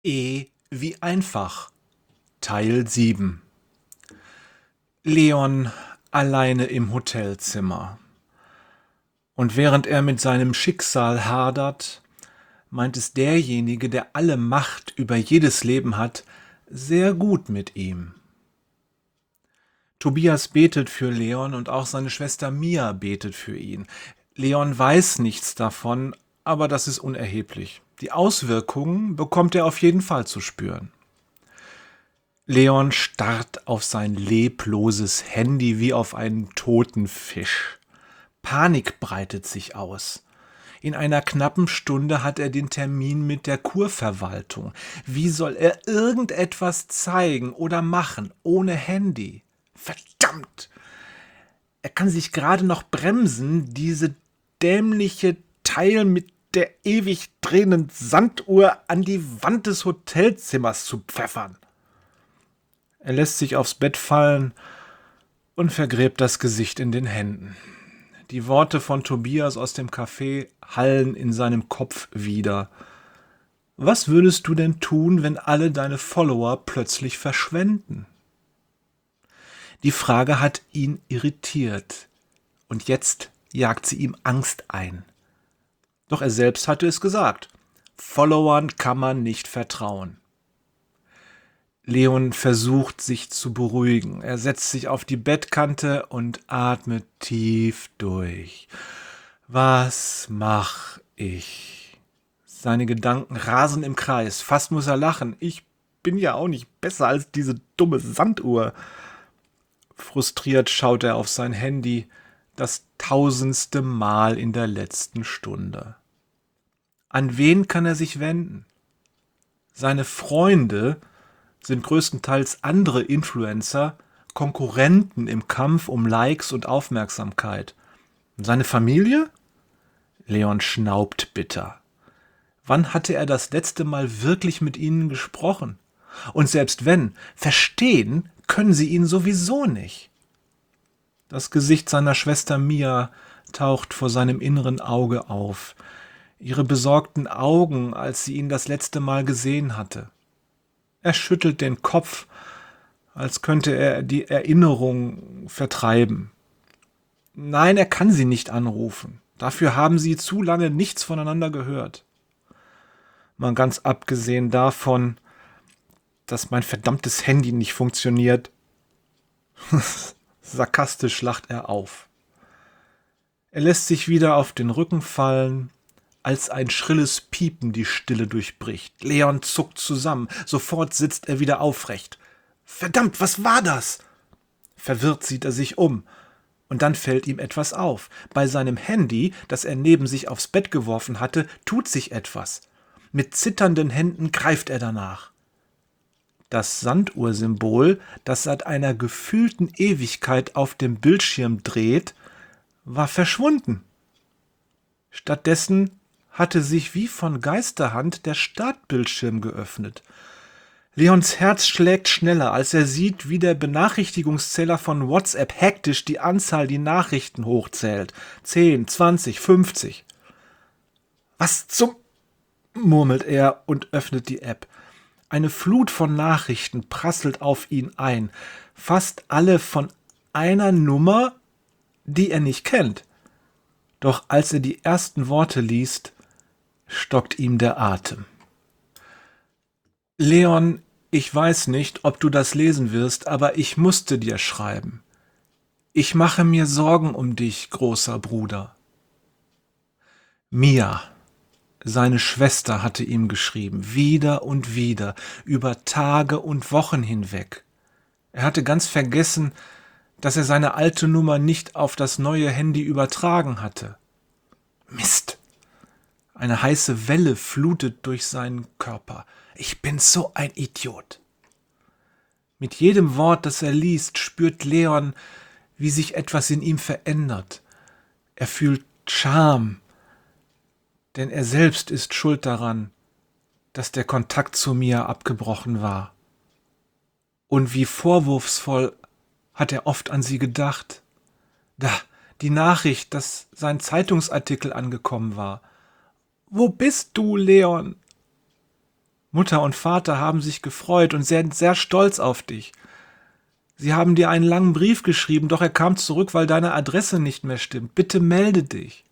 Wie einfach. Teil 7. Leon alleine im Hotelzimmer. Und während er mit seinem Schicksal hadert, meint es derjenige, der alle Macht über jedes Leben hat, sehr gut mit ihm. Tobias betet für Leon und auch seine Schwester Mia betet für ihn. Leon weiß nichts davon, aber das ist unerheblich. Die Auswirkungen bekommt er auf jeden Fall zu spüren. Leon starrt auf sein lebloses Handy wie auf einen toten Fisch. Panik breitet sich aus. In einer knappen Stunde hat er den Termin mit der Kurverwaltung. Wie soll er irgendetwas zeigen oder machen ohne Handy? Verdammt! Er kann sich gerade noch bremsen, diese dämliche Teil mit der ewig drehenden Sanduhr an die Wand des Hotelzimmers zu pfeffern. Er lässt sich aufs Bett fallen und vergräbt das Gesicht in den Händen. Die Worte von Tobias aus dem Café hallen in seinem Kopf wieder. Was würdest du denn tun, wenn alle deine Follower plötzlich verschwenden? Die Frage hat ihn irritiert und jetzt jagt sie ihm Angst ein. Doch er selbst hatte es gesagt. Followern kann man nicht vertrauen. Leon versucht, sich zu beruhigen. Er setzt sich auf die Bettkante und atmet tief durch. Was mach ich? Seine Gedanken rasen im Kreis. Fast muss er lachen. Ich bin ja auch nicht besser als diese dumme Sanduhr. Frustriert schaut er auf sein Handy, das 1000. Mal in der letzten Stunde. An wen kann er sich wenden? Seine Freunde sind größtenteils andere Influencer, Konkurrenten im Kampf um Likes und Aufmerksamkeit. Und seine Familie? Leon schnaubt bitter. Wann hatte er das letzte Mal wirklich mit ihnen gesprochen? Und selbst wenn, verstehen können sie ihn sowieso nicht. Das Gesicht seiner Schwester Mia taucht vor seinem inneren Auge auf. Ihre besorgten Augen, als sie ihn das letzte Mal gesehen hatte. Er schüttelt den Kopf, als könnte er die Erinnerung vertreiben. Nein, er kann sie nicht anrufen. Dafür haben sie zu lange nichts voneinander gehört. Mal ganz abgesehen davon, dass mein verdammtes Handy nicht funktioniert. Sarkastisch lacht er auf. Er lässt sich wieder auf den Rücken fallen, als ein schrilles Piepen die Stille durchbricht. Leon zuckt zusammen. Sofort sitzt er wieder aufrecht. Verdammt, was war das? Verwirrt sieht er sich um. Und dann fällt ihm etwas auf. Bei seinem Handy, das er neben sich aufs Bett geworfen hatte, tut sich etwas. Mit zitternden Händen greift er danach. Das Sanduhrsymbol, das seit einer gefühlten Ewigkeit auf dem Bildschirm dreht, war verschwunden. Stattdessen hatte sich wie von Geisterhand der Startbildschirm geöffnet. Leons Herz schlägt schneller, als er sieht, wie der Benachrichtigungszähler von WhatsApp hektisch die Anzahl die Nachrichten hochzählt. 10, 20, 50. Was zum... murmelt er und öffnet die App. Eine Flut von Nachrichten prasselt auf ihn ein. Fast alle von einer Nummer, die er nicht kennt. Doch als er die ersten Worte liest, stockt ihm der Atem. Leon, ich weiß nicht, ob du das lesen wirst, aber ich musste dir schreiben. Ich mache mir Sorgen um dich, großer Bruder. Mia, seine Schwester, hatte ihm geschrieben, wieder und wieder, über Tage und Wochen hinweg. Er hatte ganz vergessen, dass er seine alte Nummer nicht auf das neue Handy übertragen hatte. Mist! Eine heiße Welle flutet durch seinen Körper. Ich bin so ein Idiot. Mit jedem Wort, das er liest, spürt Leon, wie sich etwas in ihm verändert. Er fühlt Scham, denn er selbst ist schuld daran, dass der Kontakt zu Mia abgebrochen war. Und wie vorwurfsvoll hat er oft an sie gedacht. Da, die Nachricht, dass sein Zeitungsartikel angekommen war. Wo bist du, Leon? Mutter und Vater haben sich gefreut und sind sehr stolz auf dich. Sie haben dir einen langen Brief geschrieben, doch er kam zurück, weil deine Adresse nicht mehr stimmt. Bitte melde dich.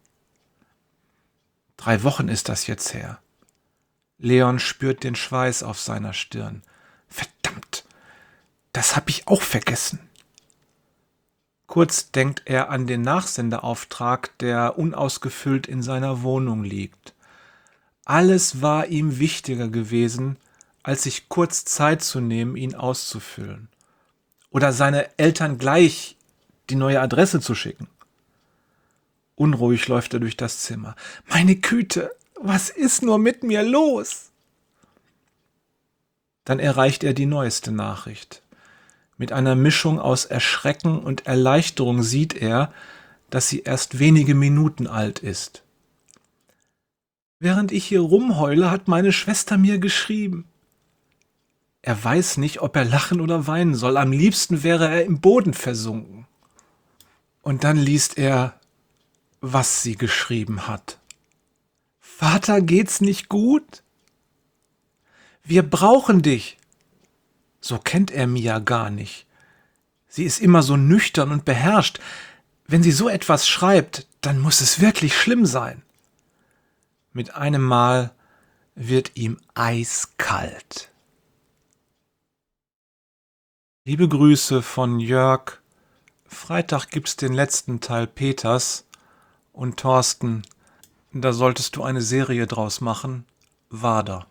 3 Wochen ist das jetzt her. Leon spürt den Schweiß auf seiner Stirn. Verdammt, das hab ich auch vergessen. Kurz denkt er an den Nachsendeauftrag, der unausgefüllt in seiner Wohnung liegt. Alles war ihm wichtiger gewesen, als sich kurz Zeit zu nehmen, ihn auszufüllen. Oder seine Eltern gleich die neue Adresse zu schicken. Unruhig läuft er durch das Zimmer. Meine Güte, was ist nur mit mir los? Dann erreicht er die neueste Nachricht. Mit einer Mischung aus Erschrecken und Erleichterung sieht er, dass sie erst wenige Minuten alt ist. Während ich hier rumheule, hat meine Schwester mir geschrieben. Er weiß nicht, ob er lachen oder weinen soll. Am liebsten wäre er im Boden versunken. Und dann liest er, was sie geschrieben hat. Vater, geht's nicht gut? Wir brauchen dich. So kennt er Mia gar nicht. Sie ist immer so nüchtern und beherrscht. Wenn sie so etwas schreibt, dann muss es wirklich schlimm sein. Mit einem Mal wird ihm eiskalt. Liebe Grüße von Jörg. Freitag gibt's den letzten Teil Peters. Und Thorsten, da solltest du eine Serie draus machen. Wader.